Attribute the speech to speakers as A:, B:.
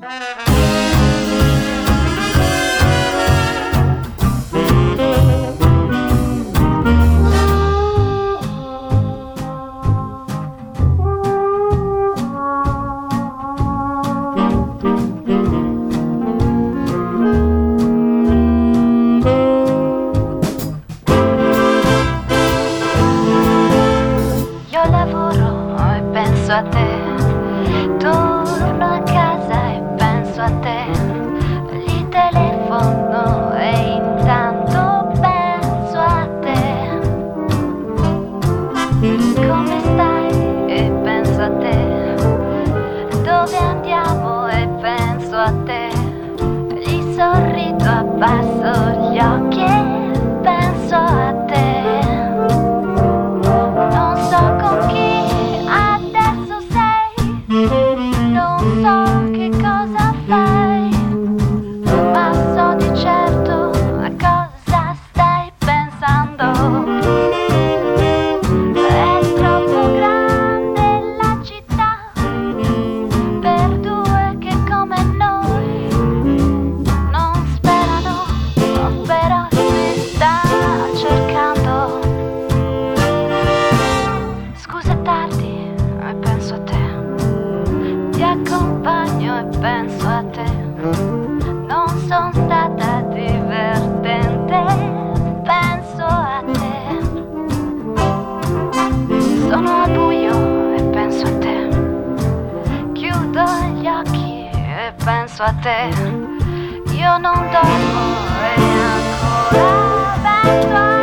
A: Penso a te, torno a casa e penso a te, gli telefono e intanto penso a te. Come stai e penso a te, dove andiamo e penso a te, gli sorrido, abbasso gli occhi e penso a te. Non so con chi non so che cosa fai, ma so di certo a cosa stai pensando. È troppo grande la città per due che come noi non sperano, però si sta cercando. Scusa, è tardi e penso a te. Ti accompagno e penso a te. Non sono stata divertente, penso a te. Sono al buio e penso a te. Chiudo gli occhi e penso a te. Io non dormo e ancora penso a te.